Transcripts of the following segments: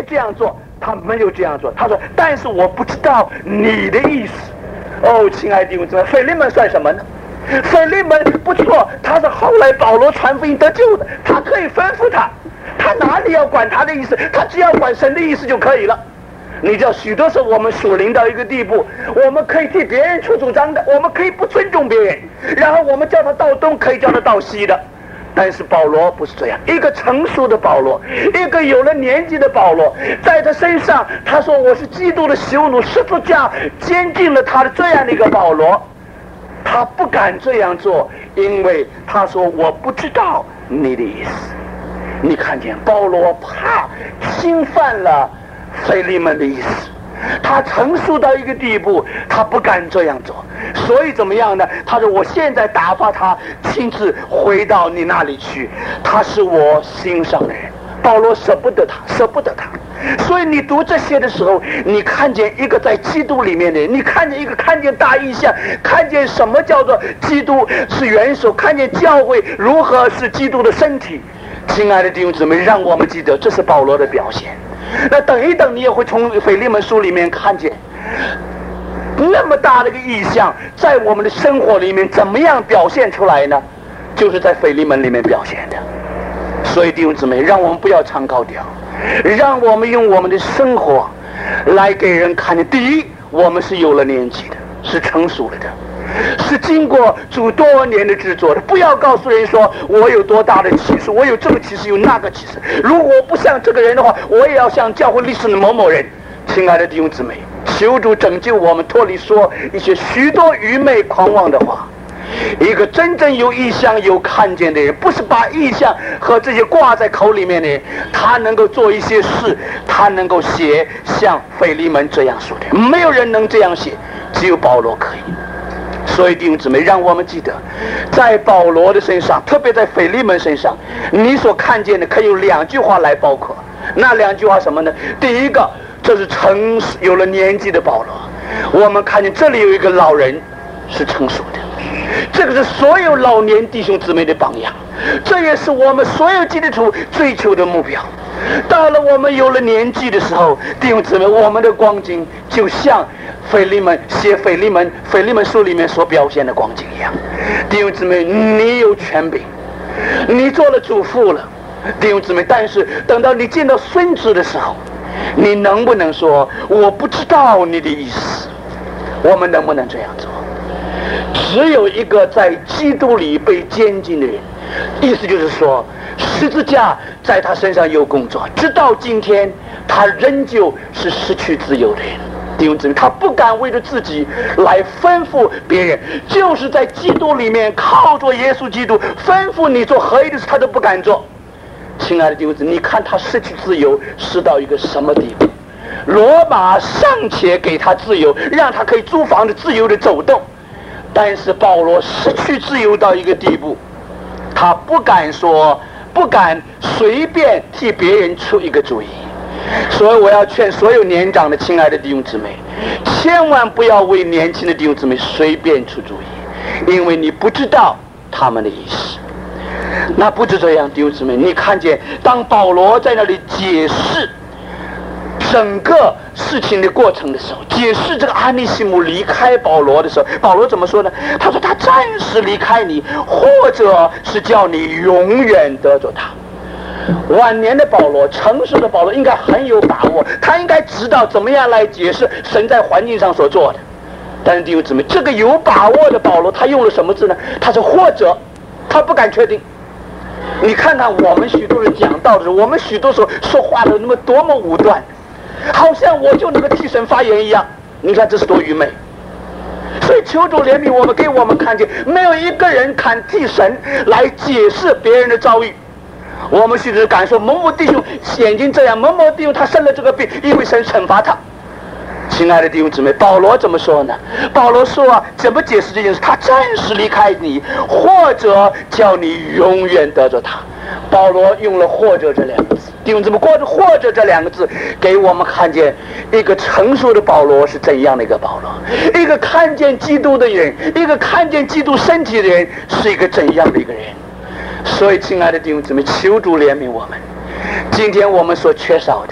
这样做，他没有这样做。他说但是我不知道你的意思。哦，亲爱的弟兄姊妹，腓利门算什么呢？腓利门不错，他是后来保罗传福音得救的，他可以吩咐他哪里要管他的意思，他只要管神的意思就可以了。你知道许多时候我们属灵到一个地步，我们可以替别人出主张的，我们可以不尊重别人，然后我们叫他到东，可以叫他到西的。但是保罗不是这样，一个成熟的保罗，一个有了年纪的保罗，在他身上他说我是基督的羞辱，十字架监禁了他的这样的一个保罗，他不敢这样做，因为他说我不知道你的意思。你看见保罗怕侵犯了腓利门的意思，他成熟到一个地步，他不敢这样做，所以怎么样呢？他说我现在打发他亲自回到你那里去，他是我心上的人。保罗舍不得他，舍不得他。所以你读这些的时候，你看见一个在基督里面的人，你看见一个看见大异象，看见什么叫做基督是元首，看见教会如何是基督的身体。亲爱的弟兄姊妹，让我们记得这是保罗的表现。那等一等，你也会从腓利门书里面看见那么大的一个意象，在我们的生活里面怎么样表现出来呢？就是在腓利门里面表现的。所以弟兄姊妹，让我们不要唱高调，让我们用我们的生活来给人看见。第一，我们是有了年纪的，是成熟了的，是经过主多年的制作的。不要告诉人说我有多大的启示，我有这个启示，有那个启示。如果我不像这个人的话，我也要像教会历史的某某人。亲爱的弟兄姊妹，求主拯救我们，脱离说一些许多愚昧狂妄的话。一个真正有意象有看见的人，不是把意象和这些挂在口里面的人，他能够做一些事，他能够写像腓利门这样说的。没有人能这样写，只有保罗可以。所以弟兄姊妹，让我们记得在保罗的身上，特别在腓利门身上，你所看见的可以有2句话来包括。那2句话什么呢？第一个，这是有了年纪的保罗。我们看见这里有一个老人是成熟的，这个是所有老年弟兄姊妹的榜样，这也是我们所有基督徒追求的目标。到了我们有了年纪的时候，弟兄姊妹，我们的光景就像腓利门书里面所表现的光景一样。弟兄姊妹，你有权柄，你做了主父了，弟兄姊妹，但是等到你见到孙子的时候，你能不能说我不知道你的意思？我们能不能这样做？只有一个在基督里被监禁的人，意思就是说十字架在他身上有工作，直到今天他仍旧是失去自由的人。弟兄姊妹，他不敢为了自己来吩咐别人，就是在基督里面靠着耶稣基督吩咐你做合一的事，他都不敢做。亲爱的弟兄姊妹，你看他失去自由失到一个什么地步？罗马尚且给他自由，让他可以租房子自由的走动，但是保罗失去自由到一个地步，他不敢随便替别人出一个主意。所以我要劝所有年长的亲爱的弟兄姊妹，千万不要为年轻的弟兄姊妹随便出主意，因为你不知道他们的意思。那不止这样，弟兄姊妹，你看见当保罗在那里解释整个事情的过程的时候，解释这个安利西姆离开保罗的时候，保罗怎么说呢？他说他暂时离开你，或者是叫你永远得着他。晚年的保罗，成熟的保罗应该很有把握，他应该知道怎么样来解释神在环境上所做的。但是弟兄姊妹，这个有把握的保罗，他用了什么字呢？他说或者，他不敢确定。你看看我们许多人讲道的时候，我们许多时候说话的多么武断，好像我就能够替神发言一样。你看这是多愚昧。所以求主怜悯我们，给我们看见没有一个人敢替神来解释别人的遭遇。我们许多人敢说某某弟兄眼睛这样，某某弟兄他生了这个病，因为神惩罚他。亲爱的弟兄姊妹，保罗怎么说呢？保罗说怎么解释这件事？他暂时离开你，或者叫你永远得着他。保罗用了或者这2个字，弟兄姊妹，或者这2个字给我们看见一个成熟的保罗是怎样的一个保罗，一个看见基督的人，一个看见基督身体的人是一个怎样的一个人。所以亲爱的弟兄姊妹，求主怜悯我们。今天我们所缺少的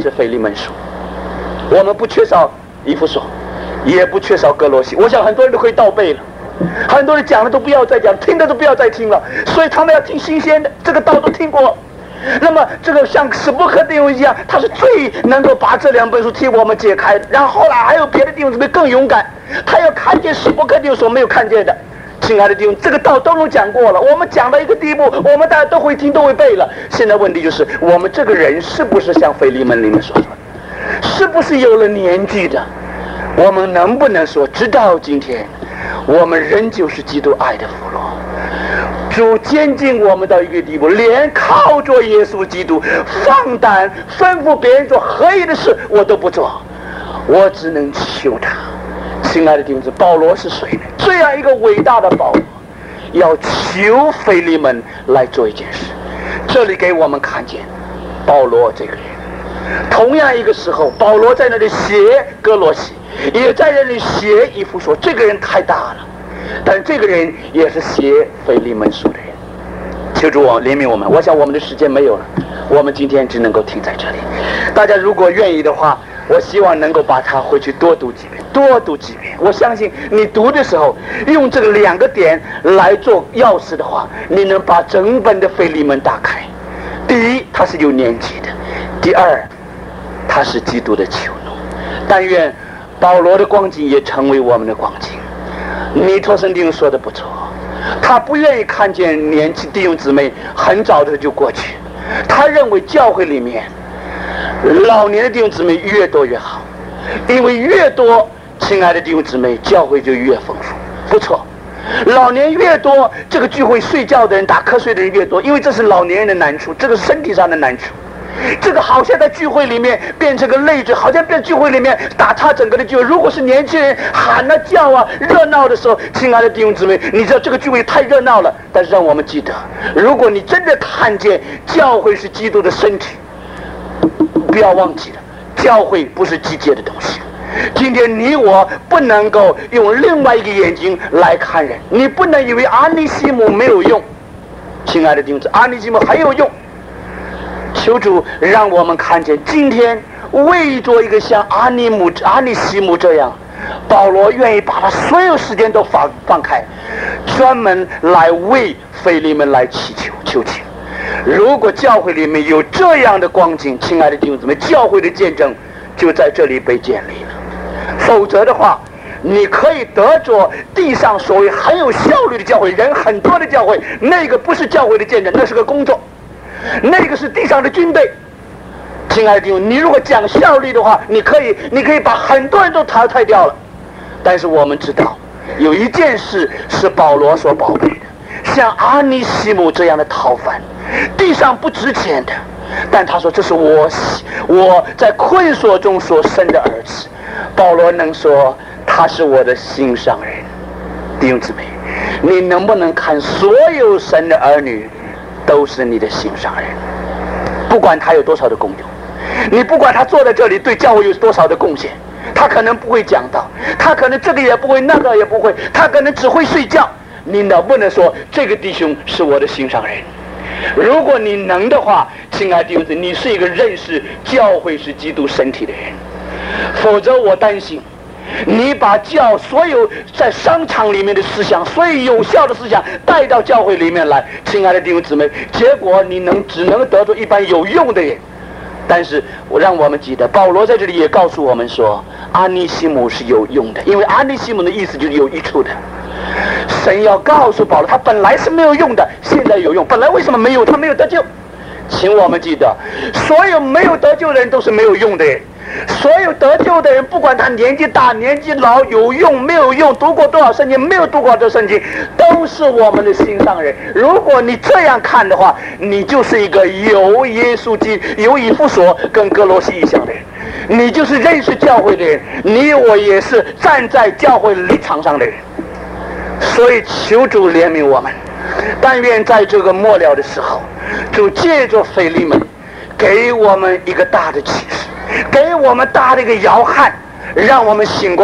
是腓利门书，我们不缺少以弗所，也不缺少哥罗西。我想很多人都可以倒背了，很多人讲的都不要再讲，听的都不要再听了，所以他们要听新鲜的，这个道都听过。那么这个像史伯克弟兄一样，他是最能够把这2本书替我们解开的。然后后来还有别的弟兄姊妹更勇敢，他要看见史伯克弟兄所没有看见的。亲爱的弟兄，这个道都能讲过了，我们讲到一个地步，我们大家都会听，都会背了。现在问题就是，我们这个人是不是像腓利门里面所说的，是不是有了年纪的？我们能不能说，直到今天，我们仍旧是基督爱的俘虏？主监禁我们到一个地步，连靠着耶稣基督放胆吩咐别人做合意的事我都不做，我只能求他。亲爱的弟兄姊妹，保罗是谁呢？这样一个伟大的保罗，要求腓利门来做一件事。这里给我们看见保罗这个人，同样一个时候，保罗在那里写哥罗西，也在那里写以弗所，这个人太大了，但这个人也是写腓利门书的人。求主怜悯我们，我想我们的时间没有了，我们今天只能够停在这里。大家如果愿意的话，我希望能够把它回去多读几遍，多读几遍。我相信你读的时候，用这个2个点来做钥匙的话，你能把整本的腓利门打开。第一，他是有年纪的；第二，他是基督的囚奴。但愿保罗的光景也成为我们的光景。尼托生弟兄说的不错，他不愿意看见年轻弟兄姊妹很早的就过去，他认为教会里面老年的弟兄姊妹越多越好，因为越多，亲爱的弟兄姊妹，教会就越丰富。不错，老年越多，这个聚会睡觉的人、打瞌睡的人越多，因为这是老年人的难处，这个是身体上的难处。这个好像在聚会里面变成个累赘，好像在聚会里面打岔整个的聚会。如果是年轻人喊啊叫啊热闹的时候，亲爱的弟兄姊妹，你知道这个聚会太热闹了。但是让我们记得，如果你真的看见教会是基督的身体，不要忘记了，教会不是机械的东西。今天你我不能够用另外一个眼睛来看人，你不能以为阿尼西姆没有用。亲爱的弟兄姊妹，阿尼西姆还有用。求主让我们看见，今天为着一个像阿尼西姆这样，保罗愿意把他所有时间都放开，专门来为腓利门来祈求情。如果教会里面有这样的光景，亲爱的弟兄姊妹，教会的见证就在这里被建立了。否则的话，你可以得着地上所谓很有效率的教会，人很多的教会，那个不是教会的见证，那是个工作，那个是地上的军队。亲爱的弟兄，你如果讲效率的话，你可以把很多人都淘汰掉了。但是我们知道有一件事是保罗所宝贝的，像阿尼西姆这样的逃犯，地上不值钱的，但他说这是我在困锁中所生的儿子。保罗能说他是我的心上人。弟兄姊妹，你能不能看所有神的儿女都是你的心上人？不管他有多少的功用，你不管他坐在这里对教会有多少的贡献，他可能不会讲道，他可能这个也不会，那个也不会，他可能只会睡觉，你能不能说这个弟兄是我的心上人？如果你能的话，亲爱的弟兄姊妹，你是一个认识教会是基督身体的人。否则我担心你把所有在商场里面的思想，所有有效的思想带到教会里面来，亲爱的弟兄姊妹，结果你只能得出一般有用的人。但是让我们记得，保罗在这里也告诉我们说，阿尼西姆是有用的，因为阿尼西姆的意思就是有益处的。神要告诉保罗，他本来是没有用的，现在有用。本来为什么没有？他没有得救。请我们记得，所有没有得救的人都是没有用的人。所有得救的人，不管他年纪大年纪老，有用没有用，读过多少圣经没有读过多少圣经，都是我们的心上人。如果你这样看的话，你就是一个有耶稣基督、有以弗所跟哥罗西意象的人，你就是认识教会的人，你我也是站在教会立场上的人。所以求主怜悯我们，但愿在这个末了的时候，主借着腓利门给我们一个大的启示，给我们大的一个摇撼，让我们醒过来，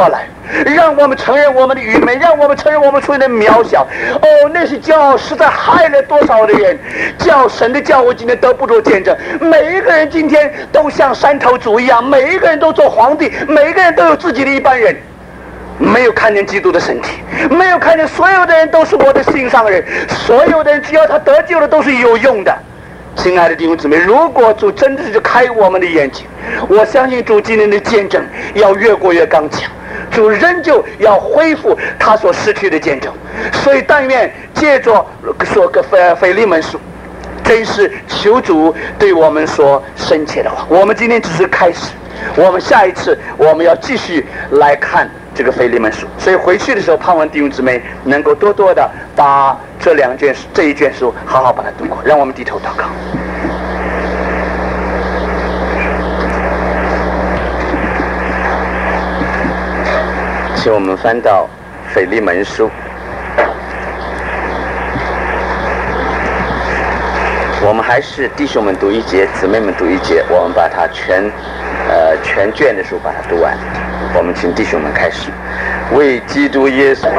让我们承认我们的愚昧，让我们承认我们处于的渺小。那些骄傲实在害了多少的人，叫神的教会今天得不住见证。每一个人今天都像山头主一样，每一个人都做皇帝，每一个人都有自己的一般人，没有看见基督的身体，没有看见所有的人都是我的心上人，所有的人只要他得救了都是有用的。亲爱的弟兄姊妹，如果主真的是开我们的眼睛，我相信主今天的见证要越过越刚强，主仍旧要恢复他所失去的见证。所以但愿借着说个腓利门书，真是求主对我们说深切的话。我们今天只是开始，我们下一次我们要继续来看这个腓利门书。所以回去的时候，盼望弟兄姊妹能够多多的把这一卷书好好把它读过。让我们低头祷告。请我们翻到腓利门书，我们还是弟兄们读一节，姊妹们读一节，我们把它全卷的书把它读完。我们请弟兄们开始。为基督耶稣，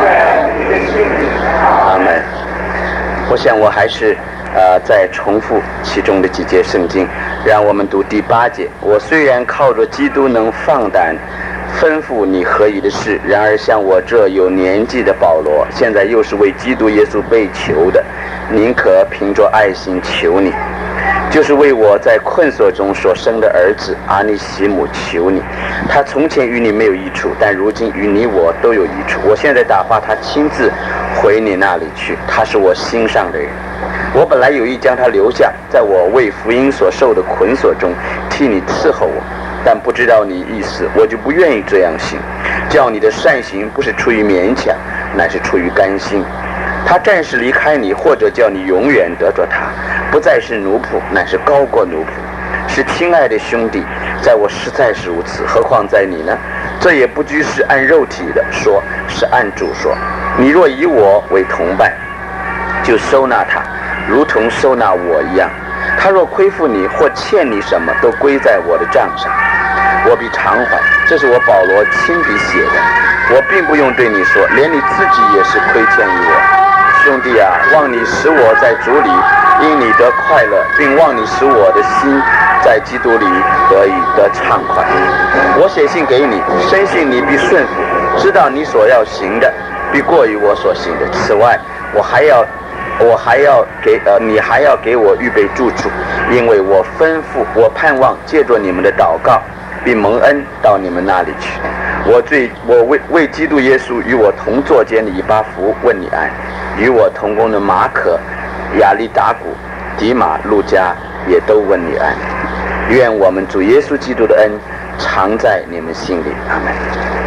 阿们。我想我还是再重复其中的几节圣经，让我们读第8节。我虽然靠着基督能放胆吩咐你合宜的事，然而像我这有年纪的保罗，现在又是为基督耶稣被囚的，宁可凭着爱心求你，就是为我在困锁中所生的儿子阿尼西姆求你。他从前与你没有益处，但如今与你我都有益处。我现在打发他亲自回你那里去，他是我心上的人。我本来有意将他留下，在我为福音所受的捆锁中替你伺候我，但不知道你意思，我就不愿意这样行。叫你的善行不是出于勉强，乃是出于甘心。他暂时离开你，或者叫你永远得着他，不再是奴仆，乃是高过奴仆，是亲爱的兄弟。在我实在是如此，何况在你呢？这也不拘是按肉体的说，是按主说。你若以我为同伴，就收纳他，如同收纳我一样。他若亏负你或欠你什么，都归在我的账上，我必偿还。这是我保罗亲笔写的，我并不用对你说，连你自己也是亏欠于我。兄弟啊，望你使我在主里因你得快乐，并望你使我的心在基督里得畅快。我写信给你，深信你必顺服，知道你所要行的必过于我所行的。此外，你还要给我预备住处，因为我盼望借着你们的祷告，并蒙恩到你们那里去。我为基督耶稣与我同坐监的以巴弗问你安，与我同工的马可、亚利达古、迪马、路加也都问你安。愿我们主耶稣基督的恩常在你们心里。阿们。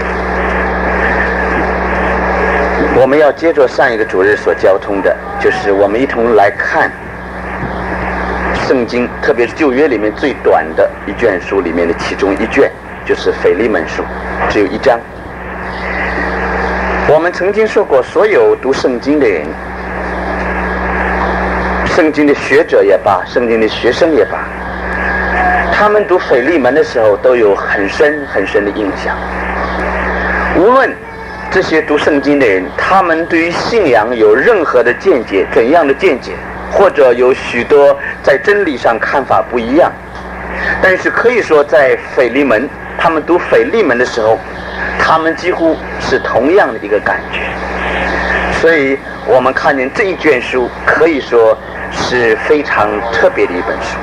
我们要接着上一个主日所交通的，就是我们一同来看圣经，特别是旧约里面最短的一卷书里面的其中一卷，就是腓利门书，只有1章。我们曾经说过，所有读圣经的人，圣经的学者也罢，圣经的学生也罢，他们读腓利门的时候都有很深很深的印象。无论这些读圣经的人，他们对于信仰有任何的见解，怎样的见解，或者有许多在真理上看法不一样，但是可以说在腓利门，他们读腓利门的时候，他们几乎是同样的一个感觉。所以我们看见这一卷书可以说是非常特别的一本书。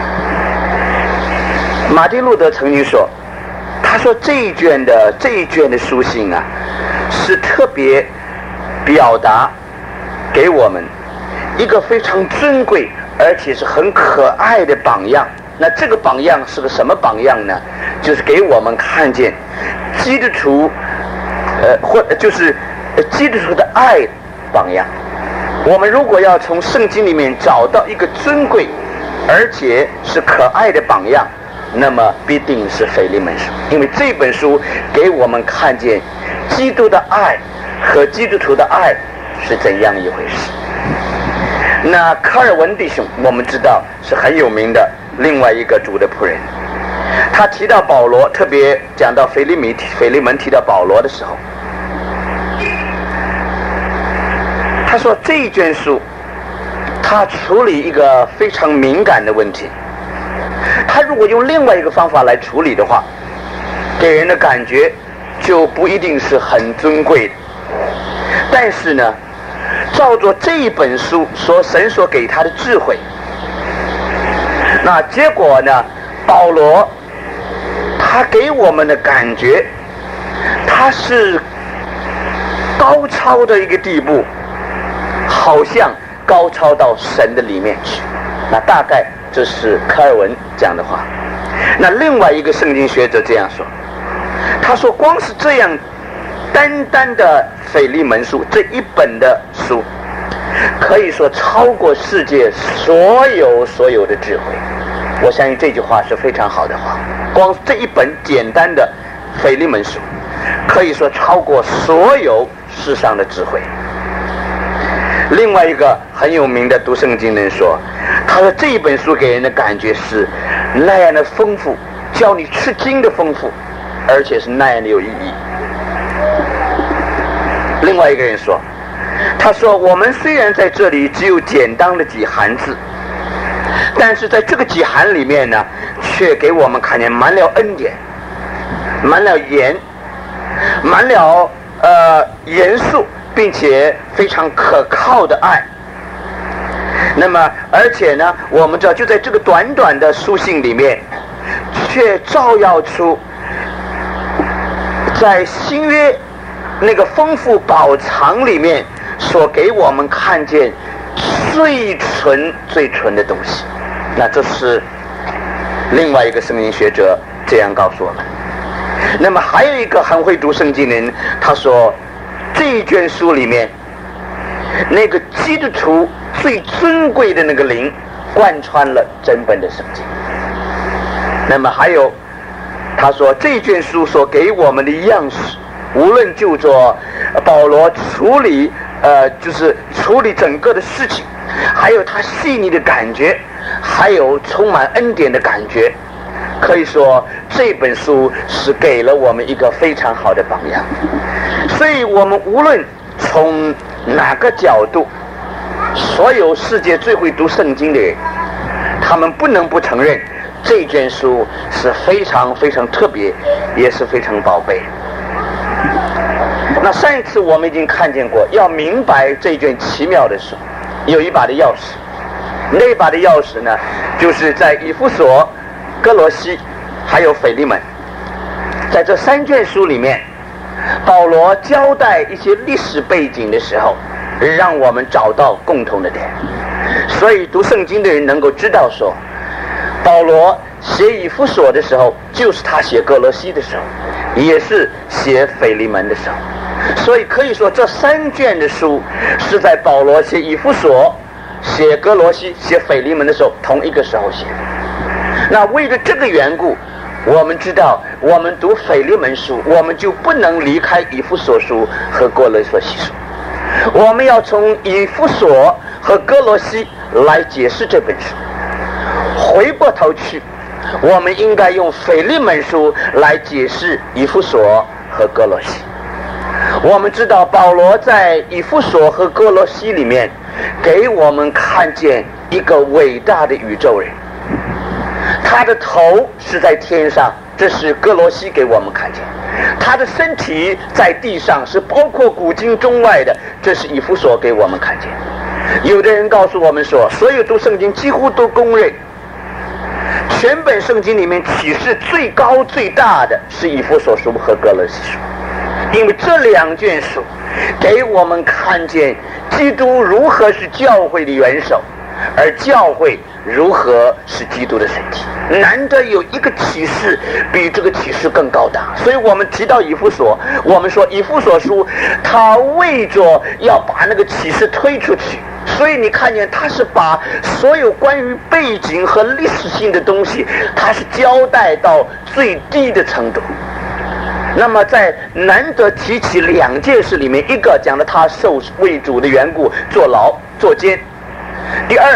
马丁路德曾经说，他说这一卷的书信啊，是特别表达给我们一个非常尊贵而且是很可爱的榜样。那这个榜样是个什么榜样呢？就是给我们看见基督徒基督徒的爱榜样。我们如果要从圣经里面找到一个尊贵而且是可爱的榜样，那么必定是腓利门书，因为这本书给我们看见基督的爱和基督徒的爱是怎样一回事。那卡尔文弟兄我们知道是很有名的另外一个主的仆人， 他提到保罗，特别讲到腓利门提到保罗的时候，他说这一卷书他处理一个非常敏感的问题，他如果用另外一个方法来处理的话，给人的感觉就不一定是很尊贵的。但是呢，照着这一本书神所给他的智慧，那结果呢，保罗他给我们的感觉，他是高超的一个地步，好像高超到神的里面去。那大概这是科尔文讲的话。那另外一个圣经学者这样说，他说光是这样单单的腓利门书这一本的书，可以说超过世界所有的智慧。我相信这句话是非常好的话，光这一本简单的腓利门书可以说超过所有世上的智慧。另外一个很有名的读圣经人说，他说这一本书给人的感觉是那样的丰富，叫你吃惊的丰富，而且是那样的有意义。另外一个人说，他说我们虽然在这里只有简单的几行字，但是在这个几行里面呢，却给我们看见满了恩典，满了盐，满了严肃并且非常可靠的爱。那么而且呢，我们知道就在这个短短的书信里面，却照耀出在新约那个丰富宝藏里面所给我们看见最纯的东西。那这是另外一个圣经学者这样告诉我们。那么还有一个很会读圣经的人，他说这一卷书里面那个基督徒最尊贵的那个灵贯穿了整本的圣经。那么还有他说这一卷书所给我们的样式，无论就做保罗处理就是处理整个的事情，还有他细腻的感觉，还有充满恩典的感觉，可以说这本书是给了我们一个非常好的榜样。所以我们无论从哪个角度，所有世界最会读圣经的人，他们不能不承认这卷书是非常非常特别，也是非常宝贝。那上一次我们已经看见过，要明白这卷奇妙的书，有一把的钥匙。那一把的钥匙呢，就是在以弗所、哥罗西还有腓利门，在这三卷书里面，保罗交代一些历史背景的时候，让我们找到共同的点。所以读圣经的人能够知道说，保罗写以弗所的时候，就是他写哥罗西的时候，也是写腓利门的时候。所以可以说这三卷的书是在保罗写以弗所、写哥罗西、写腓利门的时候同一个时候写的。那为了这个缘故，我们知道我们读腓利门书，我们就不能离开以弗所书和哥罗西书，我们要从以弗所和哥罗西来解释这本书。回过头去，我们应该用腓利门书来解释以弗所和哥罗西。我们知道保罗在以弗所和哥罗西里面给我们看见一个伟大的宇宙人，他的头是在天上，这是哥罗西给我们看见；他的身体在地上，是包括古今中外的，这是以弗所给我们看见。有的人告诉我们说，所有读圣经几乎都公认，全本圣经里面启示最高最大的是以弗所书和哥罗西书，因为这两卷书给我们看见基督如何是教会的元首，而教会如何是基督的身体。难得有一个启示比这个启示更高大。所以我们提到以弗所，我们说以弗所书他为着要把那个启示推出去，所以你看见他是把所有关于背景和历史性的东西，他是交代到最低的程度。那么在难得提起两件事里面，一个讲了他受为主的缘故坐牢坐监，第二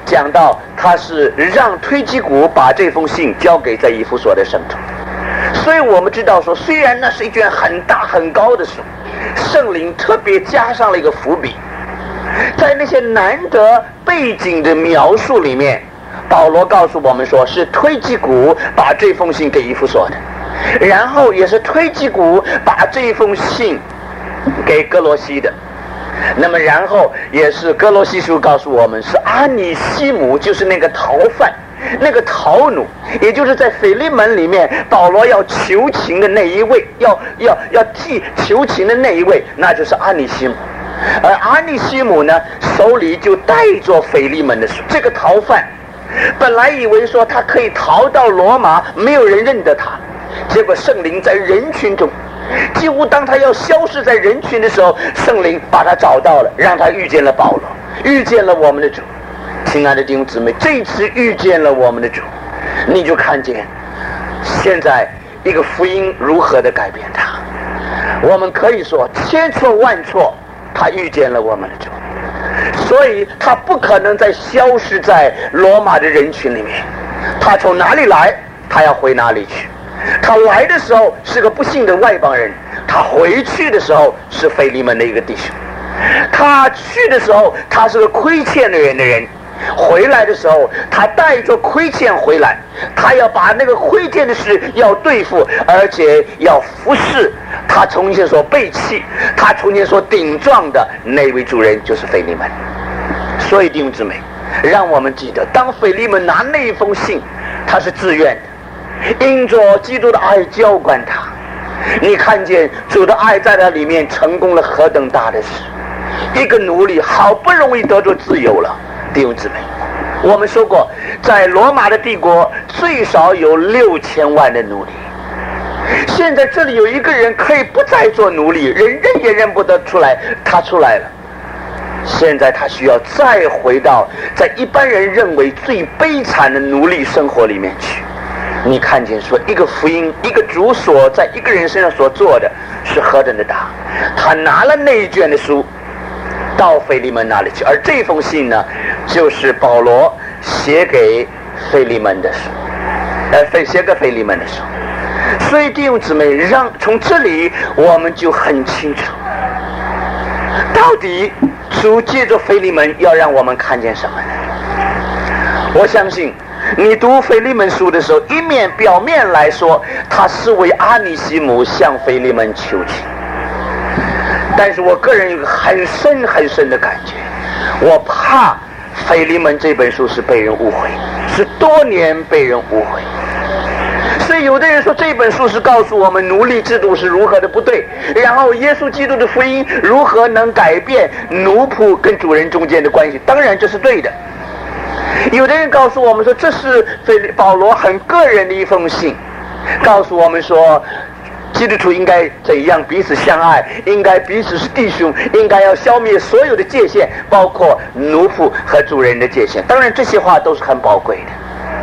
讲到他是让推基古把这封信交给在以弗所的圣徒。所以我们知道说，虽然那是一卷很大很高的书，圣灵特别加上了一个伏笔，在那些难得背景的描述里面，保罗告诉我们说是推基古把这封信给以弗所的，然后也是推基古把这封信给哥罗西的。那么然后也是哥罗西书告诉我们是阿尼西姆，就是那个逃犯，那个逃奴，也就是在腓利门里面保罗要求情的那一位，要替求情的那一位，那就是阿尼西姆。而阿尼西姆呢，手里就带着腓利门的书。这个逃犯本来以为说他可以逃到罗马，没有人认得他，结果圣灵在人群中，几乎当他要消失在人群的时候，圣灵把他找到了，让他遇见了保罗，遇见了我们的主。亲爱的弟兄姊妹，这次遇见了我们的主，你就看见现在一个福音如何的改变他。我们可以说千错万错，他遇见了我们的主，所以他不可能再消失在罗马的人群里面。他从哪里来，他要回哪里去。他来的时候是个不幸的外邦人，他回去的时候是腓利门的一个弟兄。他去的时候他是个亏欠的人，回来的时候他带着亏欠回来，他要把那个亏欠的事要对付，而且要服侍他从前所背弃，他从前所顶撞的那位主人，就是腓利门。所以弟兄姊妹，让我们记得，当腓利门拿那一封信，他是自愿的，因着基督的爱浇灌他。你看见主的爱在他里面成功了何等大的事。一个奴隶好不容易得着自由了，弟兄姊妹，我们说过，在罗马的帝国最少有6000万的奴隶。现在这里有一个人可以不再做奴隶，人认也认不得出来，他出来了。现在他需要再回到在一般人认为最悲惨的奴隶生活里面去。你看见说，一个福音，一个主所在一个人身上所做的是何等的大。他拿了那一卷的书到腓利门那里去，而这封信呢，就是保罗写给腓利门的书，写给腓利门的书。所以弟兄姊妹，从这里我们就很清楚，到底主借着腓利门要让我们看见什么呢？我相信你读腓利门书的时候，表面来说他是为阿尼西姆向腓利门求情，但是我个人有个很深很深的感觉，我怕腓利门这本书是被人误会，是多年被人误会。所以有的人说这本书是告诉我们奴隶制度是如何的不对，然后耶稣基督的福音如何能改变奴仆跟主人中间的关系，当然这是对的。有的人告诉我们说这是保罗很个人的一封信，告诉我们说基督徒应该怎样彼此相爱，应该彼此是弟兄，应该要消灭所有的界限，包括奴仆和主人的界限。当然这些话都是很宝贵的。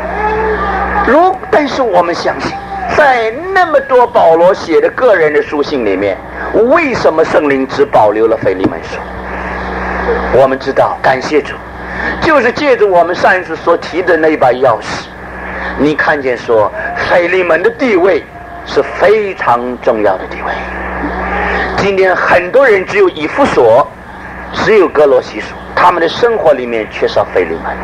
但是我们相信，在那么多保罗写的个人的书信里面，为什么圣灵只保留了腓利门书？我们知道，感谢主，就是借着我们上一次所提的那把钥匙，你看见说腓利门的地位是非常重要的地位。今天很多人只有以弗所，只有哥罗西书，他们的生活里面缺少腓利门。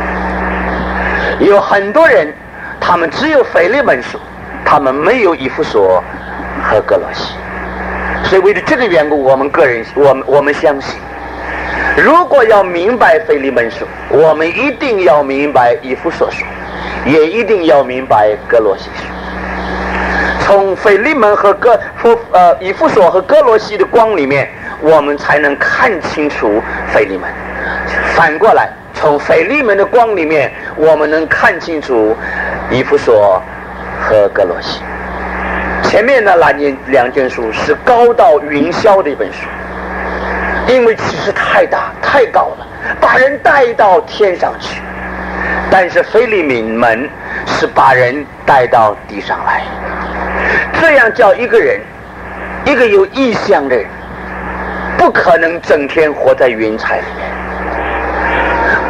有很多人他们只有腓利门书，他们没有以弗所和哥罗西。所以为了这个缘故，我们相信，如果要明白腓利门书，我们一定要明白以弗所书，也一定要明白哥罗西书。从腓利门和以弗所和哥罗西的光里面，我们才能看清楚腓利门。反过来，从腓利门的光里面，我们能看清楚以弗所和哥罗西。前面的两卷书是高到云霄的一本书，因为其实太大太高了，把人带到天上去。但是腓利门是把人带到地上来，这样叫一个人，一个有异象的人，不可能整天活在云彩里面，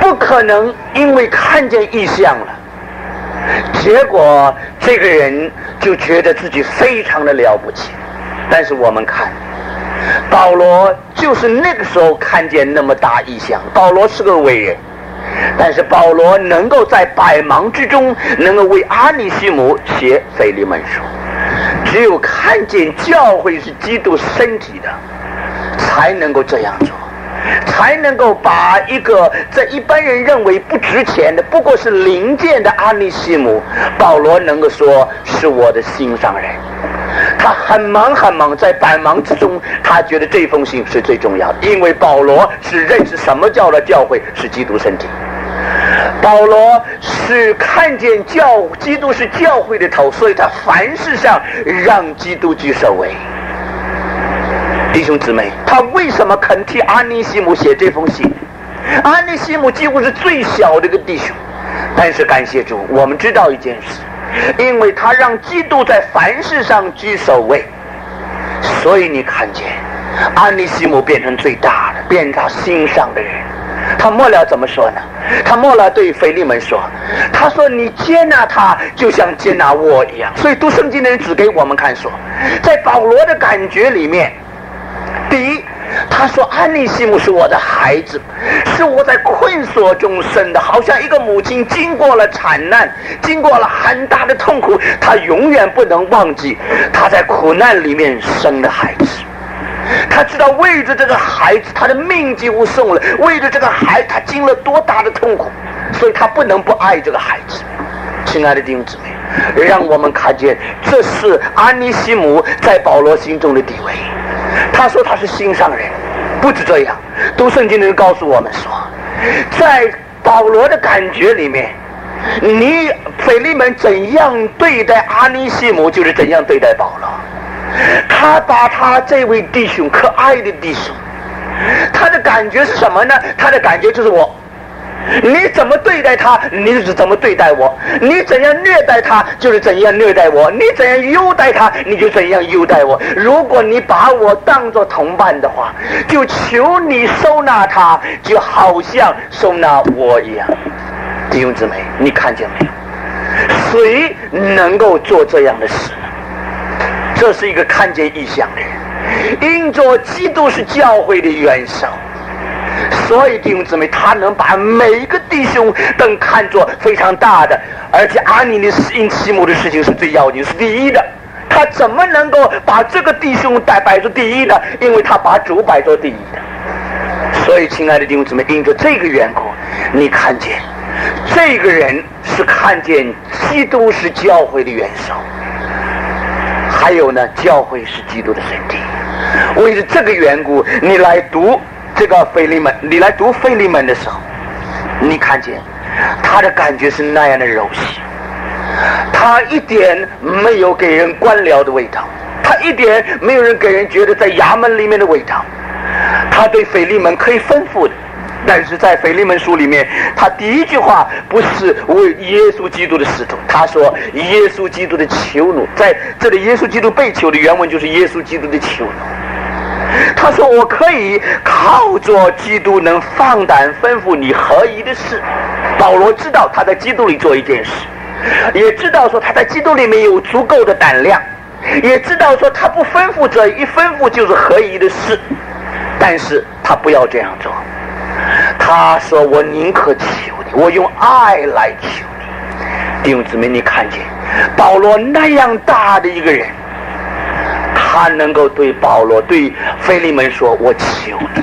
不可能因为看见异象了，结果这个人就觉得自己非常的了不起。但是我们看保罗就是那个时候看见那么大异象。保罗是个伟人，但是保罗能够在百忙之中能够为阿尼西姆写腓利门书，只有看见教会是基督身体的，才能够这样做，才能够把一个在一般人认为不值钱的不过是零件的阿尼西姆，保罗能够说是我的心上人。他很忙很忙，在百忙之中他觉得这封信是最重要的，因为保罗是认识什么叫做教会是基督身体，保罗是看见基督是教会的头，所以他凡事上让基督居首位。弟兄姊妹，他为什么肯替阿尼西姆写这封信？阿尼西姆几乎是最小的一个弟兄，但是感谢主，我们知道一件事，因为他让基督在凡事上居首位，所以你看见阿尼西姆变成最大的，变成他心上的人。他末了怎么说呢？他末了对腓利门说，他说你接纳他就像接纳我一样。所以读圣经的人只给我们看说，在保罗的感觉里面，第一，他说安尼西姆是我的孩子，是我在困锁中生的，好像一个母亲经过了产难，经过了很大的痛苦，他永远不能忘记他在苦难里面生的孩子。他知道为着这个孩子他的命几乎送了，为着这个孩子他经了多大的痛苦，所以他不能不爱这个孩子。亲爱的弟兄姊妹，让我们看见这是安尼西姆在保罗心中的地位。他说他是心上人，不止这样，读圣经的人告诉我们说，在保罗的感觉里面，你腓利门怎样对待阿尼西姆，就是怎样对待保罗。他把他这位弟兄，可爱的弟兄，他的感觉是什么呢？他的感觉就是我，你怎么对待他，你就是怎么对待我；你怎样虐待他，就是怎样虐待我；你怎样优待他，你就怎样优待我。如果你把我当作同伴的话，就求你收纳他，就好像收纳我一样。弟兄姊妹，你看见没有？谁能够做这样的事呢？这是一个看见异象的人，因着基督是教会的元首，所以弟兄姊妹，他能把每一个弟兄都看作非常大的，而且阿尼西姆的事情是最要紧，是第一的。他怎么能够把这个弟兄摆作第一呢？因为他把主摆作第一的。所以亲爱的弟兄姊妹，因着这个缘故，你看见这个人是看见基督是教会的元首，还有呢，教会是基督的身体。为了这个缘故，你来读这个腓利门，你来读腓利门的时候，你看见他的感觉是那样的柔细，他一点没有给人官僚的味道，他一点没有人给人觉得在衙门里面的味道。他对腓利门可以吩咐的，但是在腓利门书里面，他第一句话不是为耶稣基督的使徒，他说耶稣基督的囚奴。在这里耶稣基督被囚的原文就是耶稣基督的囚奴。他说我可以靠着基督能放胆吩咐你合宜的事。保罗知道他在基督里做一件事，也知道说他在基督里面有足够的胆量，也知道说他不吩咐这一吩咐就是合宜的事，但是他不要这样做。他说我宁可求你，我用爱来求你。弟兄姊妹，你看见保罗那样大的一个人，他能够对保罗对腓利门说我求你。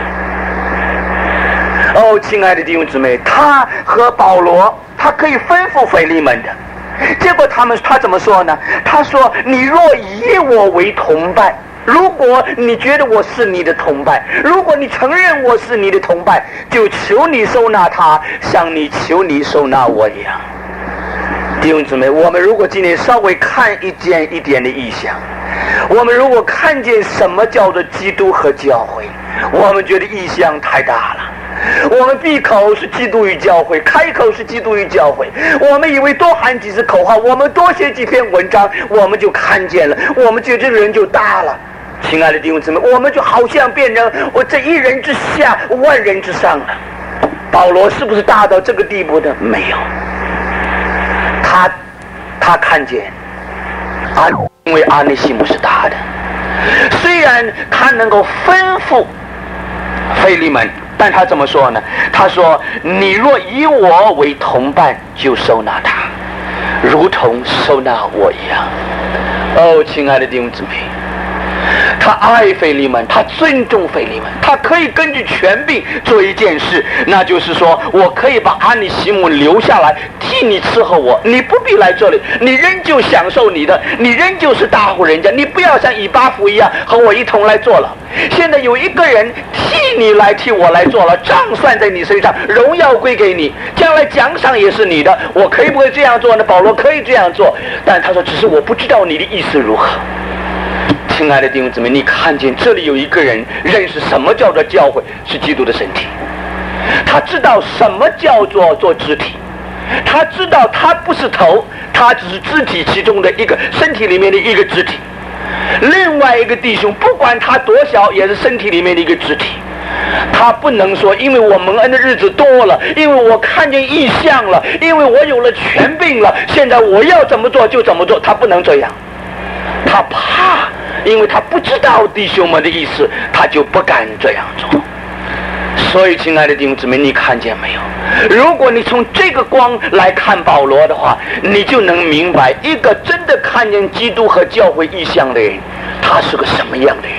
哦，亲爱的弟兄姊妹，他和保罗他可以吩咐腓利门的，结果他怎么说呢？他说你若以我为同伴，如果你觉得我是你的同伴，如果你承认我是你的同伴，就求你收纳他，像你求你收纳我一样。弟兄姊妹，我们如果今天稍微看一点的意象，我们如果看见什么叫做基督和教会，我们觉得意象太大了。我们闭口是基督与教会，开口是基督与教会，我们以为多喊几次口号，我们多写几篇文章，我们就看见了，我们觉得这个人就大了。亲爱的弟兄姊妹，我们就好像变成我这一人之下万人之上了。 保罗是不是大到这个地步的？没有。他看见因为阿内西姆是他的，虽然他能够吩咐腓利门，但他怎么说呢？他说：“你若以我为同伴，就收纳他，如同收纳我一样。”哦，亲爱的弟兄姊妹，他爱腓利门，他尊重腓利门，他可以根据权柄做一件事，那就是说我可以把阿尼西姆留下来替你伺候我，你不必来这里，你仍旧享受你的，你仍旧是大户人家，你不要像以巴弗一样和我一同来坐牢。现在有一个人替我来做了，账算在你身上，荣耀归给你，将来奖赏也是你的。我可以不可以这样做呢？保罗可以这样做，但他说只是我不知道你的意思如何。亲爱的弟兄姊妹，你看见这里有一个人认识什么叫做教会是基督的身体，他知道什么叫做做肢体，他知道他不是头，他只是肢体其中的一个，身体里面的一个肢体。另外一个弟兄不管他多小，也是身体里面的一个肢体。他不能说因为我蒙恩的日子多了，因为我看见异象了，因为我有了权柄了，现在我要怎么做就怎么做，他不能这样。他怕，因为他不知道弟兄们的意思，他就不敢这样做。所以亲爱的弟兄姊妹，你看见没有？如果你从这个光来看保罗的话，你就能明白一个真的看见基督和教会异象的人，他是个什么样的人，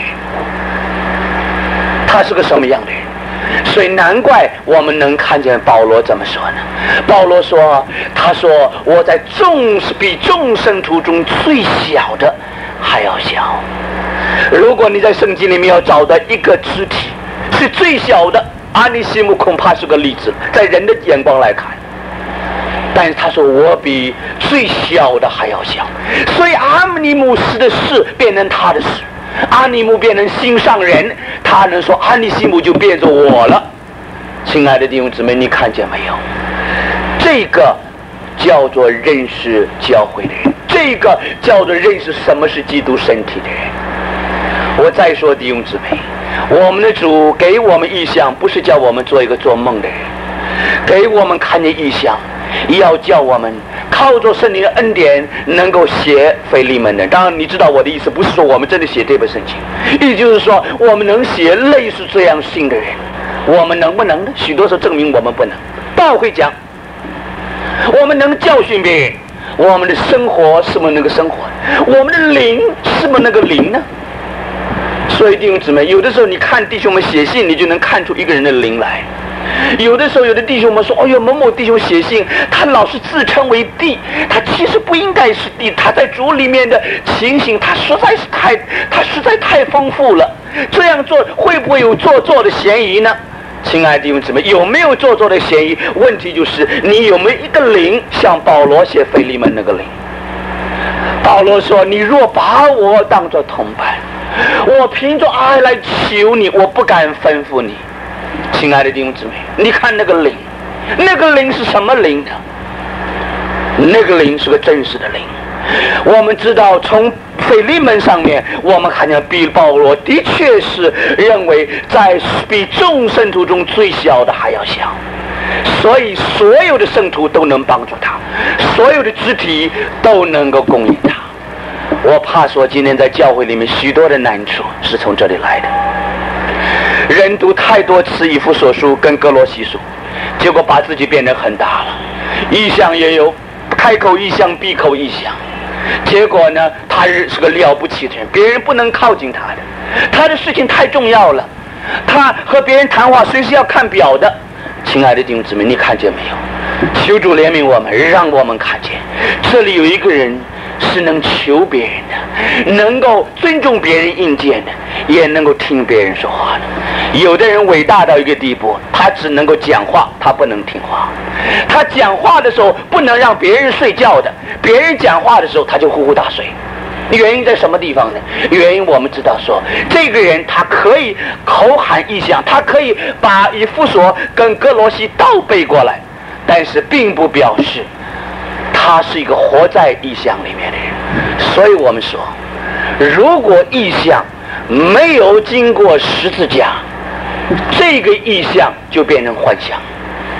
他是个什么样的人。所以难怪我们能看见保罗怎么说呢？保罗说，他说我在比众圣徒中最小的还要小。如果你在圣经里面要找到一个肢体是最小的，阿尼西姆恐怕是个例子，在人的眼光来看。但是他说我比最小的还要小，所以阿尼姆斯的事变成他的事，阿尼姆变成心上人，他能说阿尼西姆就变成我了。亲爱的弟兄姊妹，你看见没有？这个叫做认识教会的人，这个叫做认识什么是基督身体的人。我再说弟兄姊妹，我们的主给我们异象，不是叫我们做一个做梦的人，给我们看见异象，要叫我们靠着圣灵的恩典能够写腓利门的。当然你知道我的意思，不是说我们真的写这本圣经，也就是说我们能写类似这样信的人。我们能不能呢？许多时候证明我们不能。道会讲我们能教训别人，我们的生活是不是那个生活，我们的灵是不是那个灵呢？所以弟兄姊妹，有的时候你看弟兄们写信，你就能看出一个人的灵来。有的时候有的弟兄们说，哎呦，某某弟兄写信，他老是自称为弟，他其实不应该是弟，他在主里面的情形他实在太丰富了，这样做会不会有做作的嫌疑呢？亲爱的弟兄姊妹，有没有做作的嫌疑？问题就是你有没有一个灵，像保罗写腓利门那个灵。保罗说，你若把我当作同伴，我凭着爱来求你，我不敢吩咐你。亲爱的弟兄姊妹，你看那个灵，那个灵是什么灵呢？那个灵是个真实的灵。我们知道从腓利门上面我们看见保罗的确是认为在比众圣徒中最小的还要小，所以所有的圣徒都能帮助他，所有的肢体都能够供应他。我怕说今天在教会里面许多的难处是从这里来的。人读太多次以弗所书跟哥罗西书，结果把自己变得很大了，异象也有，开口异象闭口异象，结果呢他是个了不起的人，别人不能靠近他的，他的事情太重要了，他和别人谈话随时要看表的。亲爱的弟兄姊妹，你看见没有？求主怜悯我们，让我们看见这里有一个人是能求别人的，能够尊重别人意见的，也能够听别人说话的。有的人伟大到一个地步，他只能够讲话，他不能听话。他讲话的时候不能让别人睡觉的，别人讲话的时候他就呼呼大睡。原因在什么地方呢？原因我们知道说，这个人他可以口喊异象，他可以把以弗所跟哥罗西倒背过来，但是并不表示他是一个活在异象里面的人。所以我们说，如果异象没有经过十字架，这个异象就变成幻象。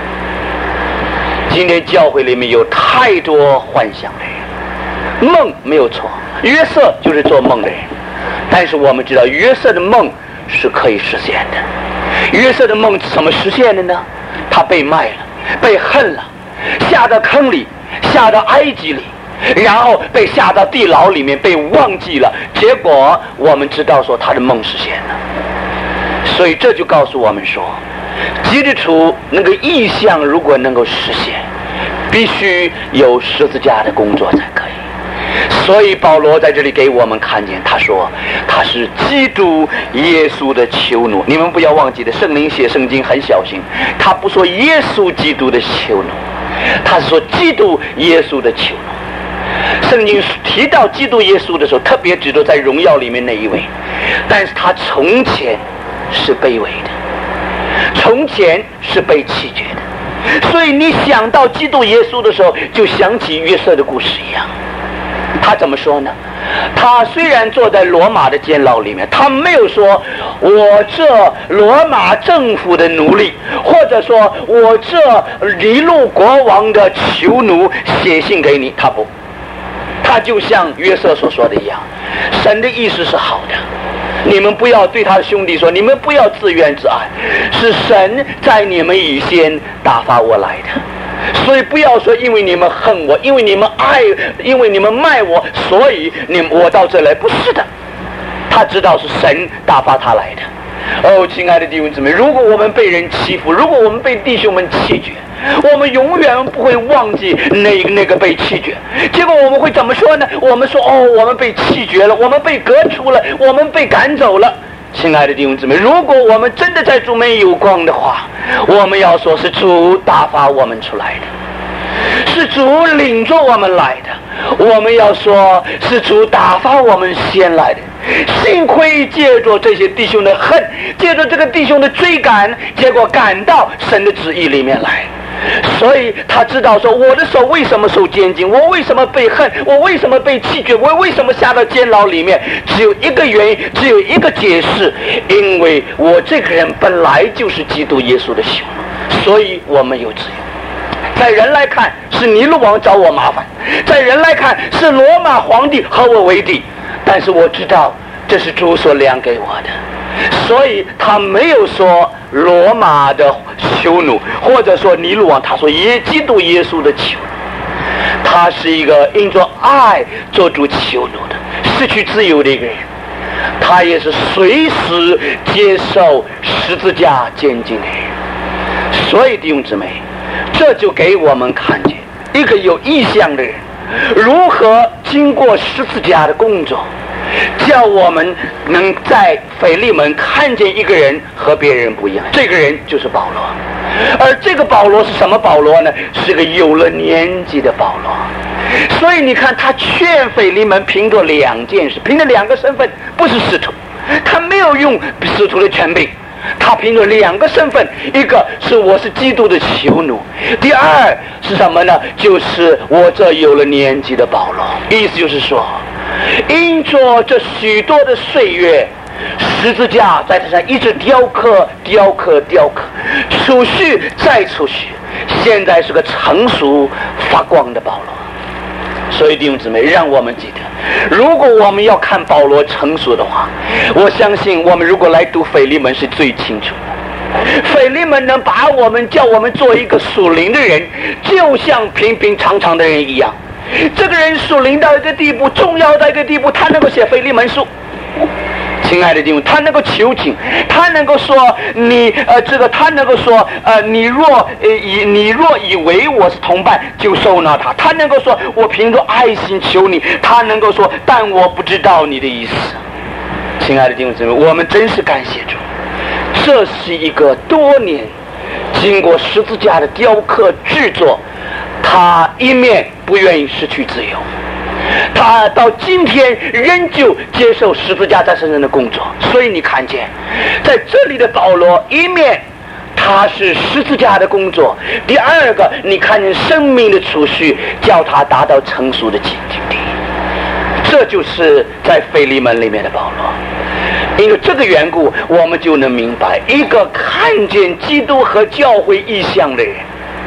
今天教会里面有太多幻想的人，梦没有错，约瑟就是做梦的人，但是我们知道约瑟的梦是可以实现的。约瑟的梦怎么实现的呢？他被卖了，被恨了，下到坑里，下到埃及里，然后被下到地牢里面，被忘记了，结果我们知道说他的梦实现了。所以这就告诉我们说，基督徒那个意象如果能够实现，必须有十字架的工作才可以。所以保罗在这里给我们看见，他说他是基督耶稣的囚奴。你们不要忘记的，圣灵写圣经很小心，他不说耶稣基督的囚奴，他是说基督耶稣的囚奴。圣经提到基督耶稣的时候，特别指着在荣耀里面那一位，但是他从前是卑微的，从前是被弃绝的。所以你想到基督耶稣的时候，就想起约瑟的故事一样。他怎么说呢？他虽然坐在罗马的监牢里面，他没有说我这罗马政府的奴隶，或者说我这尼禄国王的囚奴写信给你，他不，他就像约瑟所说的一样，神的意思是好的，你们不要对他的兄弟说，你们不要自怨自艾，是神在你们以先打发我来的。所以不要说因为你们恨我，因为你们爱，因为你们卖我，所以我到这来，不是的。他知道是神打发他来的。哦，亲爱的弟兄姊妹，如果我们被人欺负，如果我们被弟兄们弃绝，我们永远不会忘记那个被弃绝。结果我们会怎么说呢？我们说哦，我们被弃绝了，我们被革除了，我们被赶走了。亲爱的弟兄姊妹，如果我们真的在主面有光的话，我们要说是主打发我们出来的，是主领着我们来的。我们要说是主打发我们先来的。幸亏借着这些弟兄的恨，借着这个弟兄的追赶，结果赶到神的旨意里面来。所以他知道说，我的手为什么受监禁，我为什么被恨，我为什么被弃绝，我为什么下到监牢里面，只有一个原因，只有一个解释，因为我这个人本来就是基督耶稣的囚奴，所以我们有自由。在人来看是尼禄王找我麻烦，在人来看是罗马皇帝和我为敌，但是我知道这是主所量给我的，所以他没有说罗马的囚奴，或者说尼禄王，他说基督耶稣的囚奴。他是一个因着爱做主囚奴的，失去自由的一个人，他也是随时接受十字架监禁的人。所以弟兄姊妹，这就给我们看见一个有意向的人如何经过十字架的工作，叫我们能在腓利门看见一个人和别人不一样。这个人就是保罗，而这个保罗是什么保罗呢？是个有了年纪的保罗。所以你看，他劝腓利门凭着两件事，凭着两个身份，不是使徒，他没有用使徒的权柄，他凭着两个身份，一个是我是基督的囚奴，第二是什么呢？就是我这有了年纪的保罗。意思就是说，因着这许多的岁月，十字架在他上一直雕刻，储蓄再储蓄，现在是个成熟发光的保罗。所以弟兄姊妹，让我们记得，如果我们要看保罗成熟的话，我相信我们如果来读腓利门是最清楚的。腓利门能把我们叫我们做一个属灵的人，就像平平常常的人一样。这个人属灵到一个地步，重要到一个地步，他能够写腓利门书。亲爱的弟兄，他能够求情，他能够说他能够说你若以为我是同伴，就收纳他。他能够说我凭着爱心求你，他能够说但我不知道你的意思。亲爱的弟兄姊妹，我们真是感谢主，这是一个多年经过十字架的雕刻制作，他一面不愿意失去自由，他到今天仍旧接受十字架在身上的工作。所以你看见在这里的保罗，一面他是十字架的工作，第二个你看见生命的储蓄，叫他达到成熟的境地。这就是在腓利门里面的保罗。因为这个缘故，我们就能明白，一个看见基督和教会意象的人，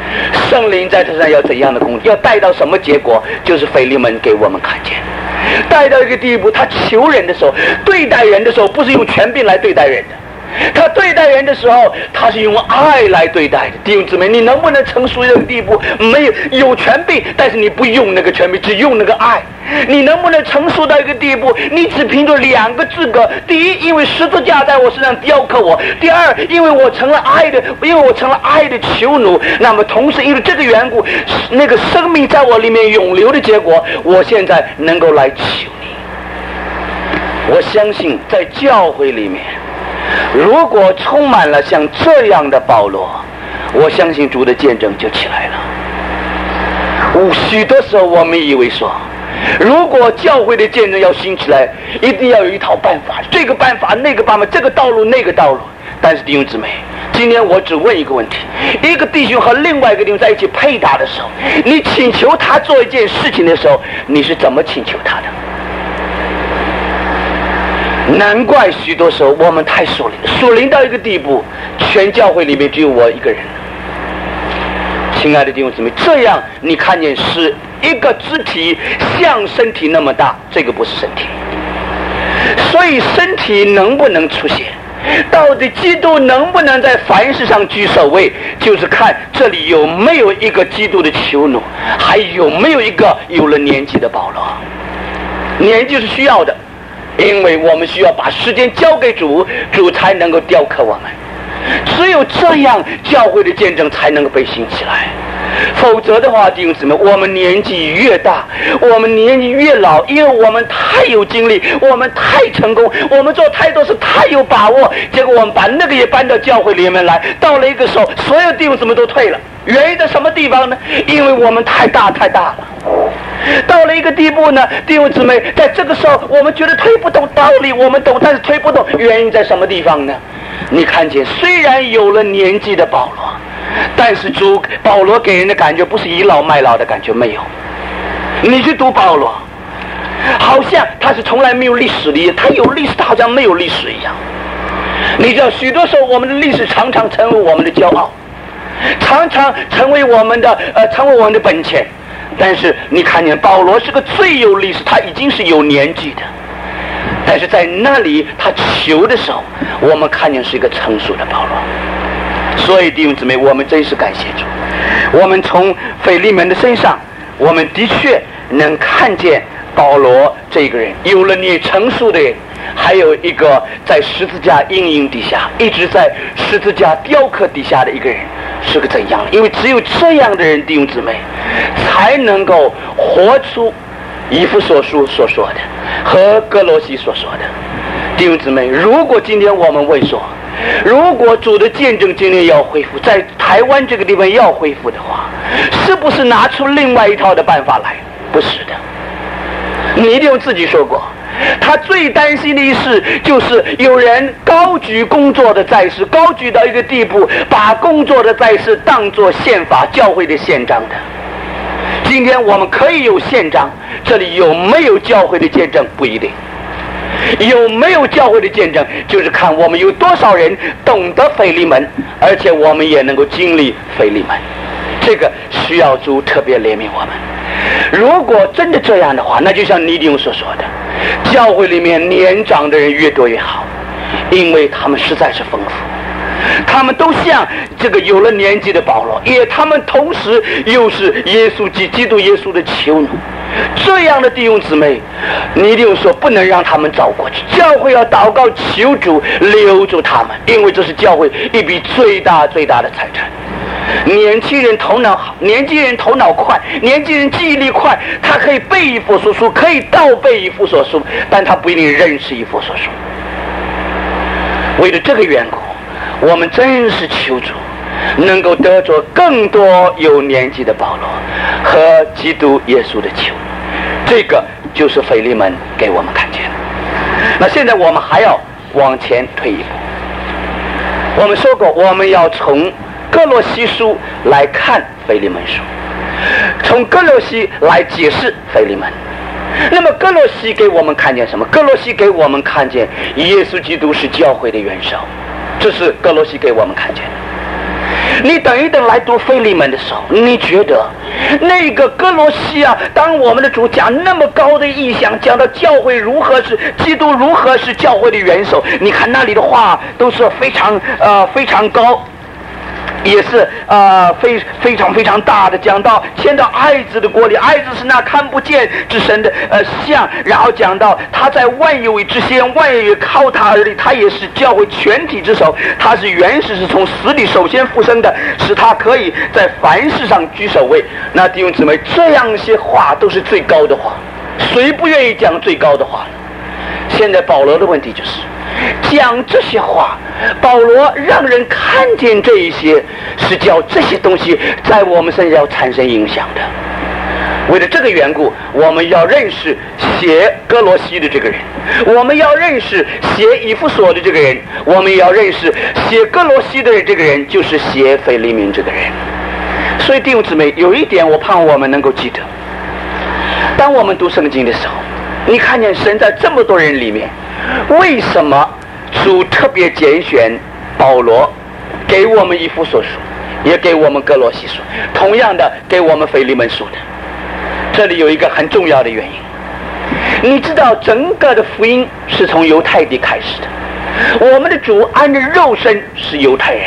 圣灵在这上要怎样的工作，要带到什么结果，就是腓利门给我们看见，带到一个地步，他求人的时候，对待人的时候，不是用权柄来对待人的，他对待人的时候，他是用爱来对待的。弟兄姊妹，你能不能成熟这个地步？没有权柄，但是你不用那个权柄，只用那个爱。你能不能成熟到一个地步？你只凭着2个资格：第一，因为十字架在我身上雕刻我；第二，因为我成了爱的囚奴。那么同时因为这个缘故，那个生命在我里面永留的结果，我现在能够来求你。我相信在教会里面，如果充满了像这样的保罗，我相信主的见证就起来了。许多时候我们以为说，如果教会的见证要兴起来，一定要有一套办法，这个办法那个办法，这个道路那个道路。但是弟兄姊妹，今天我只问一个问题：一个弟兄和另外一个弟兄在一起配搭的时候，你请求他做一件事情的时候，你是怎么请求他的？难怪许多时候我们太属灵到一个地步，全教会里面只有我一个人。亲爱的弟兄姊妹，这样你看见是一个肢体像身体那么大，这个不是身体。所以身体能不能出现，到底基督能不能在凡事上居首位，就是看这里有没有一个基督的囚奴，还有没有一个有了年纪的保罗。年纪是需要的，因为我们需要把时间交给主，主才能够雕刻我们。只有这样，教会的见证才能够被兴起来。否则的话，弟兄姊妹，我们年纪越大，我们年纪越老，因为我们太有精力，我们太成功，我们做太多事太有把握，结果我们把那个也搬到教会里面来，到了一个时候，所有弟兄姊妹都退了。原因在什么地方呢？因为我们太大了。到了一个地步呢，弟兄姊妹，在这个时候我们觉得推不动道理，我们懂，但是推不动，原因在什么地方呢？你看见虽然有了年纪的保罗，但是保罗给人的感觉不是倚老卖老的感觉，没有。你去读保罗，好像他是从来没有历史的，他有历史，他好像没有历史一样。你知道许多时候我们的历史常常成为我们的骄傲，常常成为我们的本钱。但是你看见保罗是个最有历史，他已经是有年纪的，但是在那里他求的时候，我们看见是一个成熟的保罗。所以弟兄姊妹，我们真是感谢主，我们从腓利门的身上，我们的确能看见保罗这个人有了你成熟的人，还有一个在十字架阴影底下，一直在十字架雕刻底下的一个人是个怎样的。因为只有这样的人，弟兄姊妹，才能够活出以弗所书所说的和哥罗西所说的。弟兄姊妹，如果今天我们问说，如果主的见证今天要恢复，在台湾这个地方要恢复的话，是不是拿出另外一套的办法来？不是的。你一定自己说过，他最担心的一事就是有人高举工作的在世，高举到一个地步，把工作的在世当作宪法教会的宪章的。今天我们可以有宪章，这里有没有教会的见证不一定。有没有教会的见证，就是看我们有多少人懂得腓利门，而且我们也能够经历腓利门。这个需要主特别怜悯我们。如果真的这样的话，那就像尼迪翁所说的，教会里面年长的人越多越好，因为他们实在是丰富，他们都像这个有了年纪的保罗，也他们同时又是基督耶稣的囚奴。这样的弟兄姊妹，你一定说不能让他们走过去，教会要祷告求主留住他们，因为这是教会一笔最大的财产。年轻人头脑好，年轻人头脑快，年轻人记忆力快，他可以背一佛所书，可以倒背一佛所书，但他不一定认识一佛所书。为了这个缘故，我们真是求主能够得着更多有年纪的保罗和基督耶稣的求，这个就是腓利门给我们看见的。那现在我们还要往前推一步，我们说过我们要从哥罗西书来看腓利门书，从哥罗西来解释腓利门。那么哥罗西给我们看见什么？哥罗西给我们看见耶稣基督是教会的元首，这是哥罗西给我们看见的。 你等一等来读腓利门的时候，你觉得那个哥罗西啊，当我们的主讲那么高的意象，讲到教会如何是基督如何是教会的元首，你看那里的话都是非常高，也是非常大的，讲到迁到爱子的国里，爱子是那看不见之神的像，然后讲到他在万有之先，万有靠他而立，他也是教会全体之首，他是原始是从死里首先复生的，使他可以在凡事上居首位。那弟兄姊妹，这样些话都是最高的话，谁不愿意讲最高的话呢？现在保罗的问题就是讲这些话，保罗让人看见这一些，是叫这些东西在我们身上要产生影响的。为了这个缘故，我们要认识写哥罗西的这个人，我们要认识写以弗所的这个人，我们也要认识写哥罗西的这个人就是写腓利门这个人。所以弟兄姊妹，有一点我盼我们能够记得，当我们读圣经的时候，你看见神在这么多人里面，为什么主特别拣选保罗，给我们以弗所书，也给我们哥罗西书，同样的给我们腓利门书的？这里有一个很重要的原因。你知道整个的福音是从犹太地开始的，我们的主按着肉身是犹太人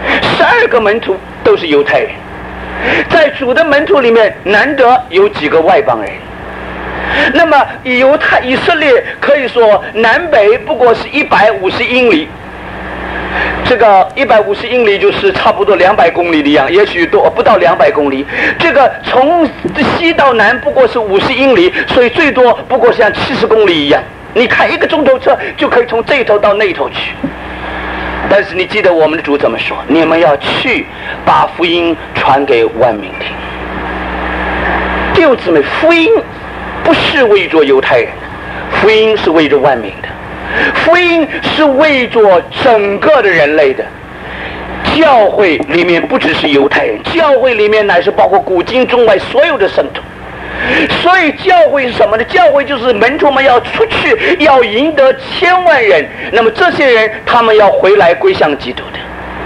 ，12个门徒都是犹太人，在主的门徒里面难得有几个外邦人。那么以色列可以说南北不过是150英里，这个150英里就是差不多200公里的样，也许不到200公里。这个从西到南不过是50英里，所以最多不过像70公里一样。你开1个钟头车就可以从这头到那头去。但是你记得我们的主怎么说？你们要去把福音传给万民听。弟兄姊妹，福音不是为着犹太人的，福音是为着万民的，福音是为着整个的人类的。教会里面不只是犹太人，教会里面乃是包括古今中外所有的圣徒。所以教会是什么呢？教会就是门徒们要出去，要赢得1000万人，那么这些人他们要回来归向基督的。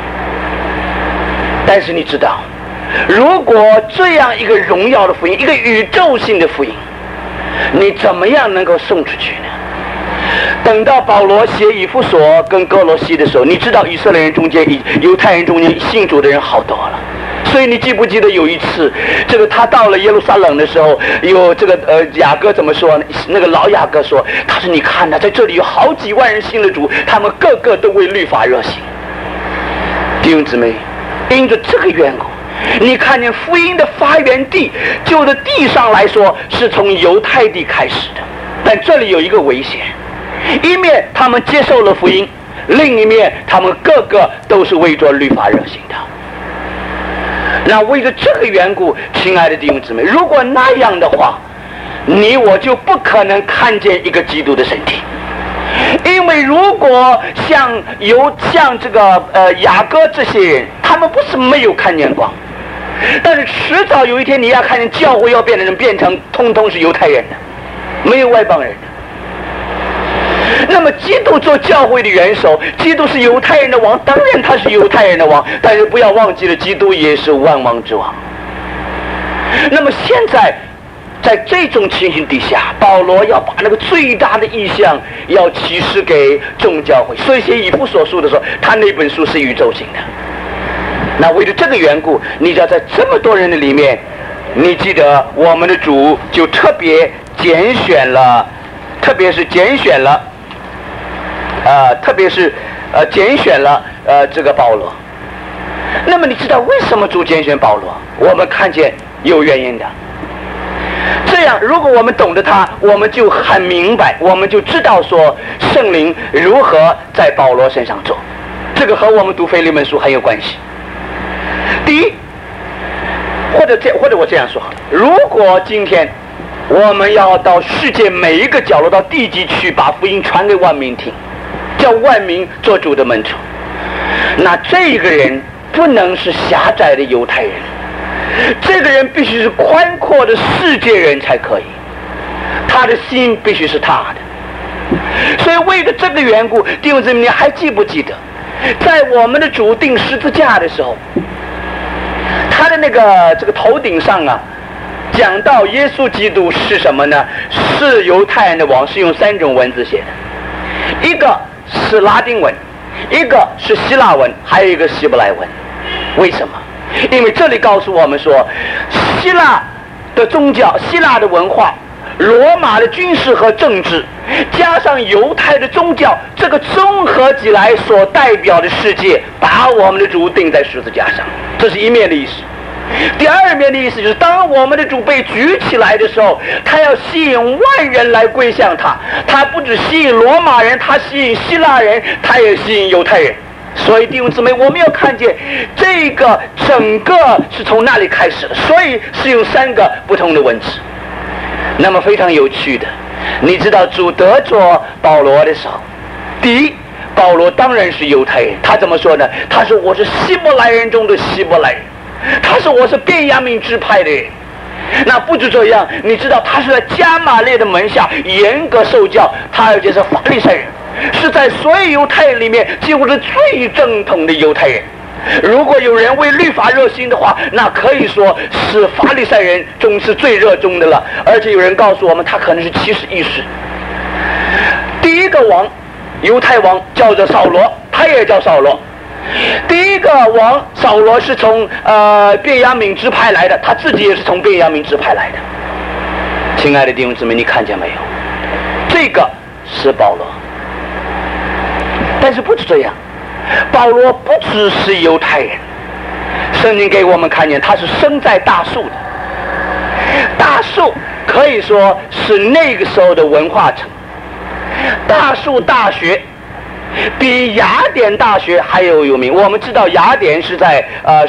但是你知道，如果这样一个荣耀的福音，一个宇宙性的福音，你怎么样能够送出去呢？等到保罗写以弗所跟哥罗西的时候，你知道以色列人中间、犹太人中间信主的人好多了。所以你记不记得有一次，这个他到了耶路撒冷的时候，有这个雅各怎么说呢？那个老雅各说，他说你看在这里有好几万人信了主，他们个个都为律法热心。弟兄姊妹，因着这个缘故，你看见福音的发源地，就的地上来说是从犹太地开始的，但这里有一个危险，一面他们接受了福音，另一面他们个个都是为着律法热心的。那为了这个缘故，亲爱的弟兄姊妹，如果那样的话，你我就不可能看见一个基督的身体。因为如果像这个雅各这些人，他们不是没有看见光，但是迟早有一天你要看见教会要变成通通是犹太人的，没有外邦人的。那么基督做教会的元首，基督是犹太人的王，当然他是犹太人的王，但是不要忘记了，基督也是万王之王。那么现在在这种情形底下，保罗要把那个最大的意象要启示给众教会，所以写以弗所书的时候，他那本书是宇宙性的。那为了这个缘故，你知道在这么多人的里面，你记得我们的主就特别拣选了这个保罗。那么你知道为什么主拣选保罗？我们看见有原因的。这样如果我们懂得他，我们就很明白，我们就知道说圣灵如何在保罗身上做。这个和我们读腓利门书很有关系。第一，或者我这样说好了，如果今天我们要到世界每一个角落，到地极去把福音传给万民听，叫万民做主的门徒，那这个人不能是狭窄的犹太人，这个人必须是宽阔的世界人才可以，他的心必须是他的。所以为了这个缘故，弟兄姊妹，你还记不记得在我们的主钉十字架的时候， 那个这个头顶上啊，讲到耶稣基督是什么呢？是犹太人的王，是用3种文字写的，一个是拉丁文，一个是希腊文，还有一个希伯来文。为什么？因为这里告诉我们说，希腊的宗教、希腊的文化、罗马的军事和政治，加上犹太的宗教，这个综合起来所代表的世界，把我们的主钉在十字架上，这是一面的意思。第二面的意思就是，当我们的主被举起来的时候，他要吸引万人来归向他，他不只吸引罗马人，他吸引希腊人，他也吸引犹太人。所以弟兄姊妹，我们要看见这个整个是从那里开始的，所以是用3个不同的文字。那么非常有趣的，你知道主得着保罗的时候，第一，保罗当然是犹太人，他怎么说呢？他说我是希伯来人中的希伯来人，他说我是便雅悯支派的人。那不止这样，你知道他是在加玛列的门下严格受教，他而且是法利赛人，是在所有犹太人里面几乎是最正统的犹太人。如果有人为律法热心的话，那可以说是法利赛人中是最热衷的了。而且有人告诉我们，他可能是71世。第一个王，犹太王叫做扫罗，他也叫扫罗。第一个王扫罗是从便雅悯支派来的，他自己也是从便雅悯支派来的。亲爱的弟兄姊妹，你看见没有？这个是保罗。但是不止这样，保罗不只是犹太人，圣经给我们看见他是生在大树的。大树可以说是那个时候的文化城。大树大学比雅典大学还有名。我们知道雅典是在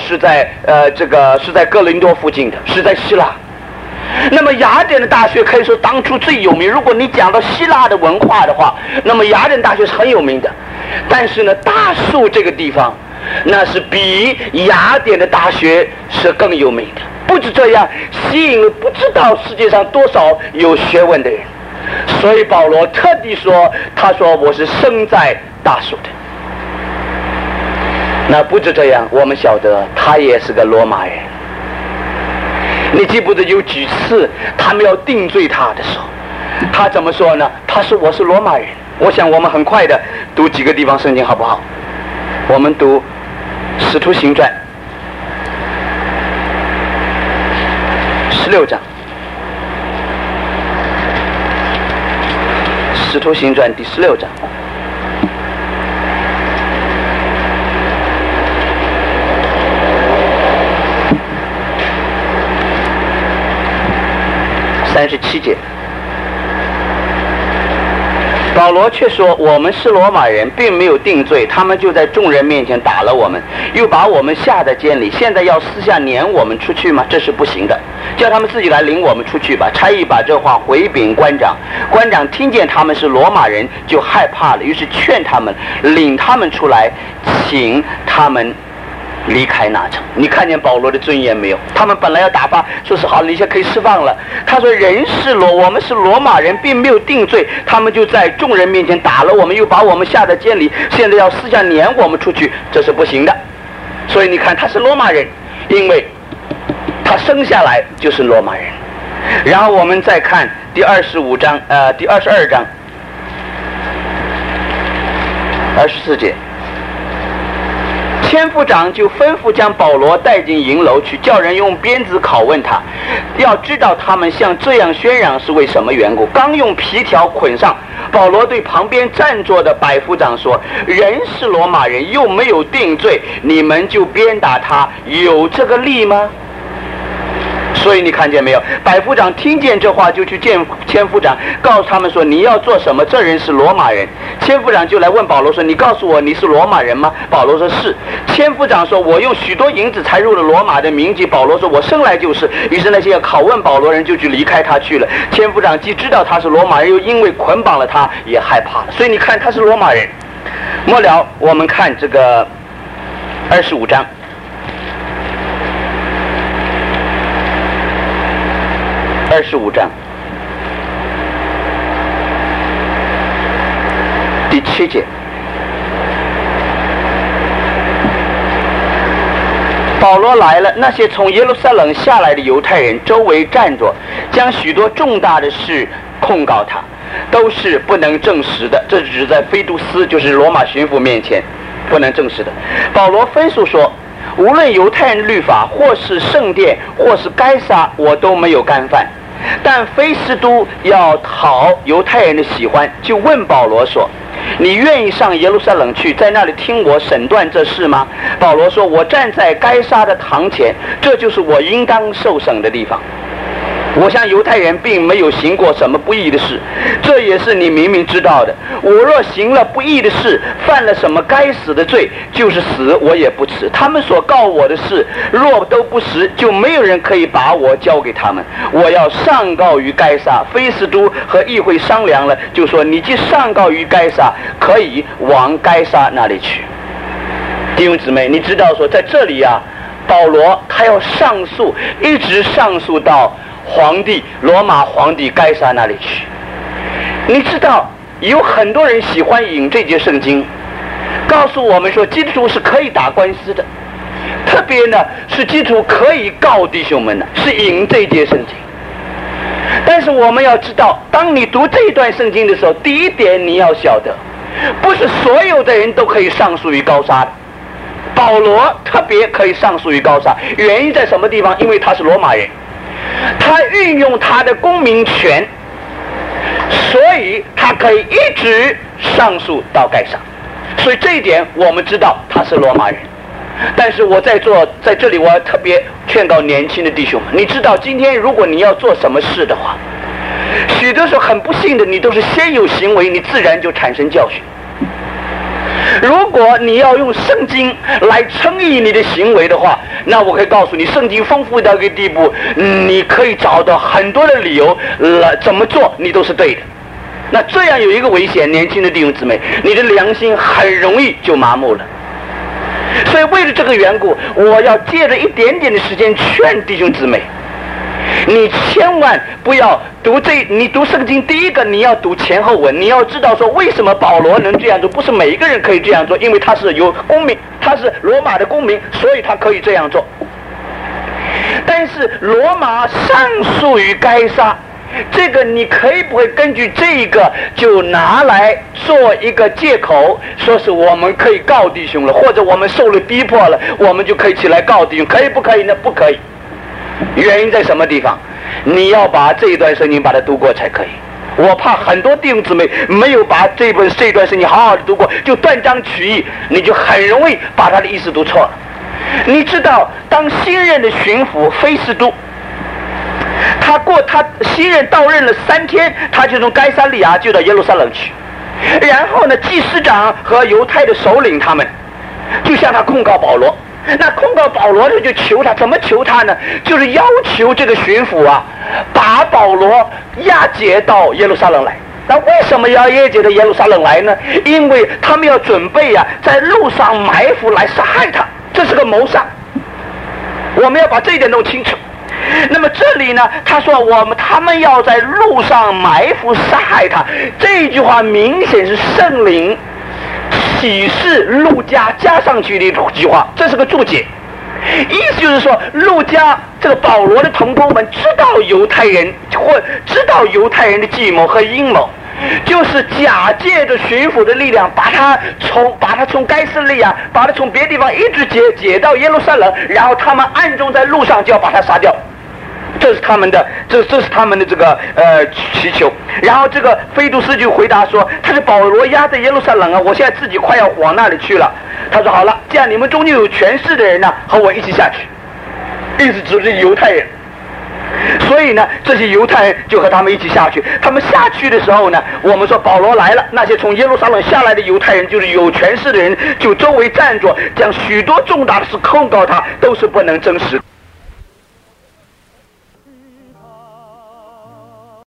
哥林多附近的，是在希腊。那么雅典的大学可以说当初最有名。如果你讲到希腊的文化的话，那么雅典大学是很有名的。但是呢，大树这个地方，那是比雅典的大学是更有名的。不止这样，吸引了不知道世界上多少有学问的人。所以保罗特地说，他说我是生在大树的。那不止这样，我们晓得他也是个罗马人。你记不得有几次他们要定罪他的时候，他怎么说呢？他说我是罗马人。我想我们很快的读几个地方圣经好不好？我们读使徒行传16章，使徒行传第16章。37节，保罗却说我们是罗马人，并没有定罪，他们就在众人面前打了我们，又把我们下在监里，现在要私下撵我们出去吗？这是不行的，叫他们自己来领我们出去吧。差役把这话回禀官长，官长听见他们是罗马人，就害怕了，于是劝他们，领他们出来，请他们离开那城。你看见保罗的尊严没有？他们本来要打发，说是好，你现在可以释放了。他说我们是罗马人，并没有定罪，他们就在众人面前打了我们，又把我们下在监里，现在要私下撵我们出去，这是不行的。所以你看他是罗马人，因为他生下来就是罗马人。然后我们再看第22章24节，千夫长就吩咐将保罗带进营楼去，叫人用鞭子拷问他，要知道他们像这样宣扬是为什么缘故。刚用皮条捆上，保罗对旁边站着的百夫长说，人是罗马人，又没有定罪，你们就鞭打他，有这个理吗？所以你看见没有？百夫长听见这话，就去见千夫长，告诉他们说，你要做什么？这人是罗马人。千夫长就来问保罗说，你告诉我你是罗马人吗？保罗说是。千夫长说，我用许多银子才入了罗马的名籍。保罗说，我生来就是。于是那些拷问保罗人就去离开他去了。千夫长既知道他是罗马人，又因为捆绑了他，也害怕了。所以你看他是罗马人。末了我们看这个25章，25章第7节， 保罗来了，那些从耶路撒冷下来的犹太人周围站着，将许多重大的事控告他，都是不能证实的。这只是在菲杜斯，就是罗马巡抚面前不能证实的。保罗分述说，无论犹太人律法，或是圣殿，或是该撒，我都没有干犯。但菲斯都要讨犹太人的喜欢，就问保罗说，你愿意上耶路撒冷去，在那里听我审断这事吗？保罗说，我站在该撒的堂前，这就是我应当受审的地方。我向犹太人并没有行过什么不义的事，这也是你明明知道的。我若行了不义的事，犯了什么该死的罪，就是死我也不辞。他们所告我的事，若都不实，就没有人可以把我交给他们。我要上告于该撒。菲斯都和议会商量了，就说，你既上告于该撒，可以往该撒那里去。弟兄姊妹，你知道说在这里啊，保罗他要上诉，一直上诉到罗马皇帝该撒那里去。你知道有很多人喜欢引这节圣经，告诉我们说基督徒是可以打官司的，特别呢是基督徒可以告弟兄们的，是引这节圣经。但是我们要知道，当你读这一段圣经的时候，第一点你要晓得，不是所有的人都可以上诉于高撒的。保罗特别可以上诉于高撒，原因在什么地方？因为他是罗马人，他运用他的公民权，所以他可以一直上诉到该撒。所以这一点我们知道他是罗马人。但是我在这里，我要特别劝告年轻的弟兄们，你知道今天如果你要做什么事的话，许多时候很不幸的，你都是先有行为，你自然就产生教训。如果你要用圣经来称义你的行为的话，那我可以告诉你，圣经丰富到一个地步，你可以找到很多的理由怎么做你都是对的。那这样有一个危险，年轻的弟兄姊妹，你的良心很容易就麻木了。所以为了这个缘故，我要借着一点点的时间劝弟兄姊妹，你千万不要你读圣经，第一个你要读前后文，你要知道说为什么保罗能这样做，不是每一个人可以这样做，因为他是有公民，他是罗马的公民，所以他可以这样做。但是罗马上诉于该撒，这个你可以不会根据这个就拿来做一个借口，说是我们可以告弟兄了，或者我们受了逼迫了，我们就可以起来告弟兄，可以不可以呢？不可以。原因在什么地方？你要把这一段圣经把它读过才可以。我怕很多弟兄姊妹没有把这段圣经好好的读过，就断章取义，你就很容易把他的意思读错了。你知道，当新任的巡抚菲斯都，他新任到任了3天，他就从该撒利亚就到耶路撒冷去，然后呢，祭司长和犹太的首领他们就向他控告保罗。那控告保罗的就求他，怎么求他呢？就是要求这个巡抚啊，把保罗押解到耶路撒冷来。那为什么要押解到耶路撒冷来呢？因为他们要准备啊，在路上埋伏来杀害他，这是个谋杀。我们要把这一点弄清楚。那么这里呢，他说他们要在路上埋伏杀害他，这句话明显是圣灵启示路加加上去的一句话，这是个注解。意思就是说，路加这个保罗的同工们知道犹太人的计谋和阴谋，就是假借着巡抚的力量，把他从该撒利亚，把他从别的地方一直解到耶路撒冷，然后他们暗中在路上就要把他杀掉。这是他们的这是他们的这个祈求。然后这个菲杜斯就回答说，他是保罗押在耶路撒冷啊，我现在自己快要往那里去了。他说好了，这样你们中间有权势的人呢，和我一起下去，意思指的是犹太人。所以呢，这些犹太人就和他们一起下去。他们下去的时候呢，我们说保罗来了，那些从耶路撒冷下来的犹太人，就是有权势的人，就周围站着，将许多重大的事控告他，都是不能证实。